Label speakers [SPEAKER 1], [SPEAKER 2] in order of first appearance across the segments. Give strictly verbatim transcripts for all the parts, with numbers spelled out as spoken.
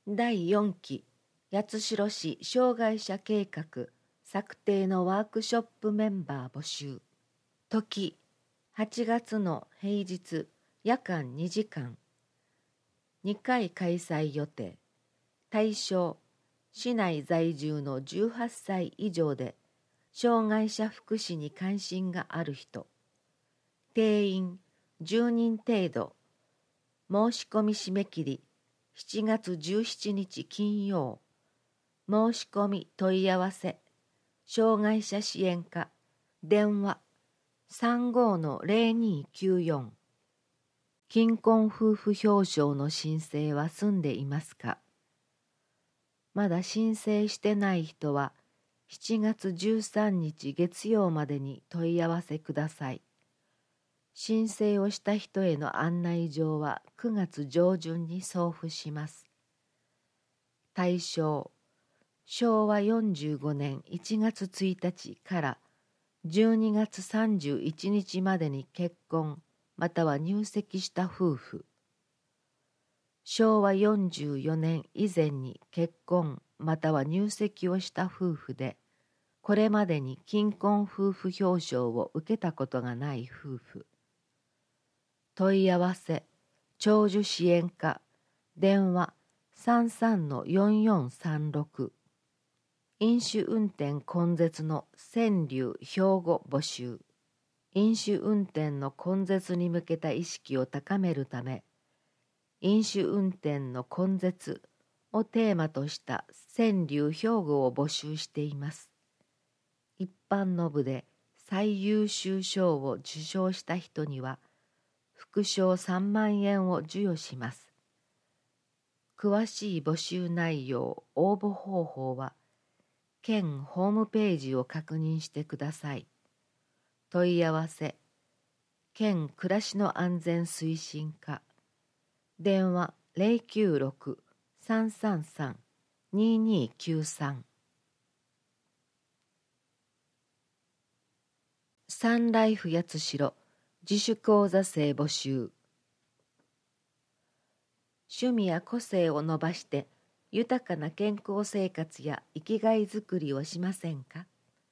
[SPEAKER 1] だいよんき八代市障害者計画策定のワークショップメンバー募集。時はちがつの平日夜間にじかん。にかい開催予定。対象市内在住のじゅうはっさい以上で障害者福祉に関心がある人。定員じゅうにん程度。申し込み締め切りしちがつじゅうしちにち金曜。申し込み問い合わせ障害者支援課電話 さんごーのぜろにーきゅうよん。貧困夫婦表彰の申請は済んでいますか？まだ申請してない人はしちがつじゅうさんにち月曜までに問い合わせください。申請をした人への案内状はくがつ上旬に送付します。対象しょうわよんじゅうごねんいちがつついたちからじゅうにがつさんじゅういちにちまでに結婚または入籍した夫婦。しょうわよんじゅうよねん以前に結婚または入籍をした夫婦で、これまでに貧困夫婦表彰を受けたことがない夫婦。問い合わせ長寿支援課電話 さんさんのよんよんさんろく。飲酒運転根絶の川柳標語募集。飲酒運転の根絶に向けた意識を高めるため、飲酒運転の根絶をテーマとした川柳標語を募集しています。一般の部で最優秀賞を受賞した人には、副賞さんまんえんを授与します。詳しい募集内容、応募方法は、県ホームページを確認してください。問い合わせ、県暮らしの安全推進課、電話 ぜろきゅうろく さんさんさん にーにーきゅうさん。サンライフ八代自主講座生募集。趣味や個性を伸ばして豊かな健康生活や生きがいづくりをしませんか？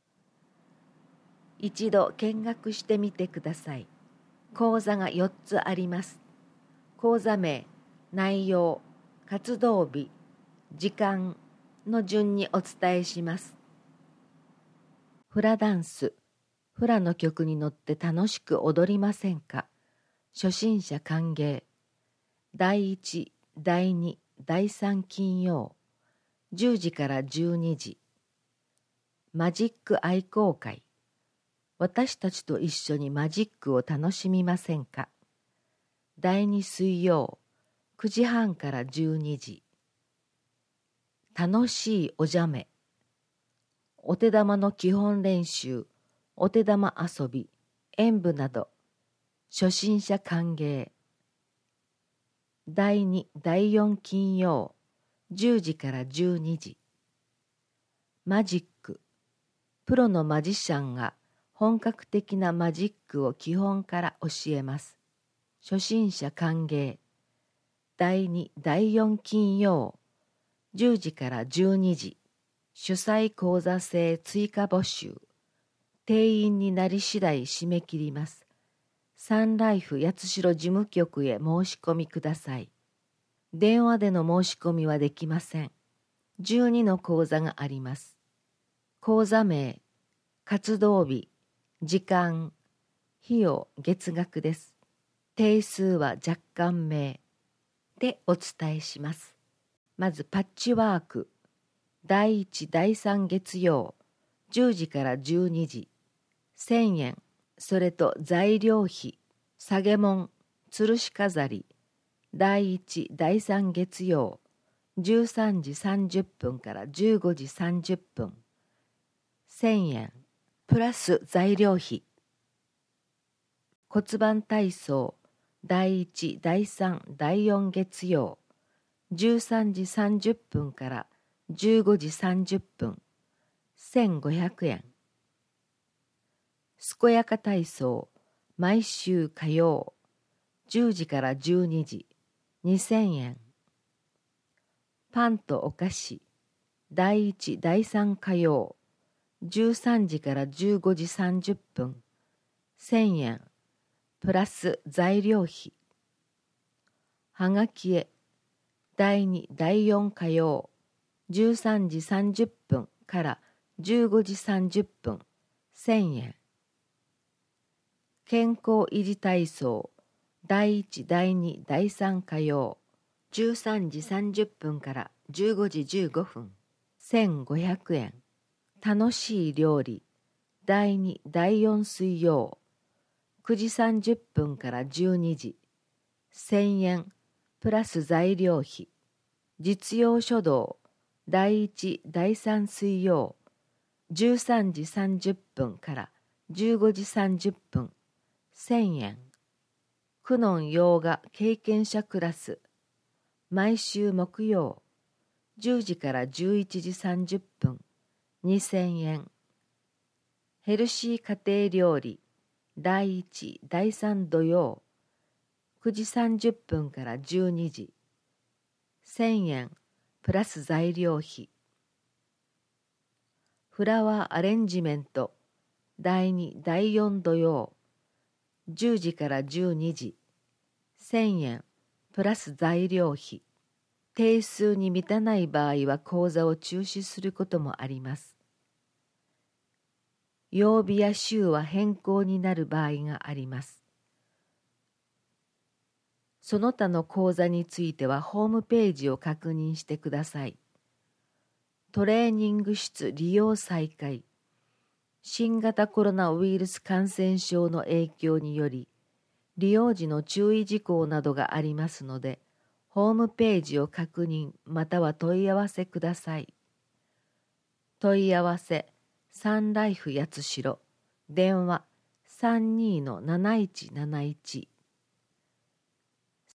[SPEAKER 1] 一度見学してみてください。講座がよっつあります。講座名、内容、活動日、時間の順にお伝えします。フラダンス、フラの曲に乗って楽しく踊りませんか？初心者歓迎。だいいち、だいに、だいさん金曜、じゅうじからじゅうにじ。マジック愛好会。私たちと一緒にマジックを楽しみませんか？だいに水曜、くじはんからじゅうにじ。楽しいおじゃめ。お手玉の基本練習、お手玉遊び、演舞など、初心者歓迎。だいに、だいよん金曜、じゅうじからじゅうにじ。マジック。プロのマジシャンが本格的なマジックを基本から教えます。初心者歓迎。だいに、だいよん金曜、じゅうじからじゅうにじ。主催講座制追加募集。定員になり次第締め切ります。サンライフ八代事務局へ申し込みください。電話での申し込みはできません。じゅうにの講座があります。講座名、活動日、時間、費用、月額です。定数は若干名でお伝えします。まずパッチワーク。だいいち、だいさん月曜、じゅうじからじゅうにじ。せんえん、それと材料費、下げもん、吊るし飾り。だいいち、だいさん月曜、じゅうさんじさんじゅっぷんからじゅうごじさんじゅっぷん。せんえん、プラス材料費。骨盤体操、だいいち、だいさん、だいよん月曜、じゅうさんじさんじゅっぷんからじゅうごじさんじゅっぷん。せんごひゃくえん。健やか体操、毎週火曜、じゅうじからじゅうにじ。にせんえん。 パンとお菓子、だいいち、だいさん火曜、じゅうさんじからじゅうごじさんじゅっぷん、せんえん、プラス材料費。はがきへ、だいに、だいよん火曜、じゅうさんじさんじゅっぷんからじゅうごじさんじゅっぷん、せんえん。健康維持体操、だいいち、だいに、だいさん火曜、じゅうさんじさんじゅっぷんからじゅうごじじゅうごふん、せんごひゃくえん。楽しい料理、だいに、だいよん水曜、くじさんじゅっぷんからじゅうにじ、せんえん、プラス材料費。実用書道、だいいち、だいさん水曜、じゅうさんじさんじゅっぷんからじゅうごじさんじゅっぷん、せんえん。クノンヨーガ経験者クラス、毎週木曜、じゅうじからじゅういちじさんじゅっぷん、にせんえん。ヘルシー家庭料理、だいいち、だいさん土曜、くじさんじゅっぷんからじゅうにじ、せんえん、プラス材料費。フラワーアレンジメント、だいに、だいよん土曜、じゅうじからじゅうにじ、せんえん、プラス材料費。定数に満たない場合は講座を中止することもあります。曜日や週は変更になる場合があります。その他の講座についてはホームページを確認してください。トレーニング室利用再開。新型コロナウイルス感染症の影響により、利用時の注意事項などがありますので、ホームページを確認または問い合わせください。問い合わせ、サンライフ八代、電話さんにーのなないちなないち。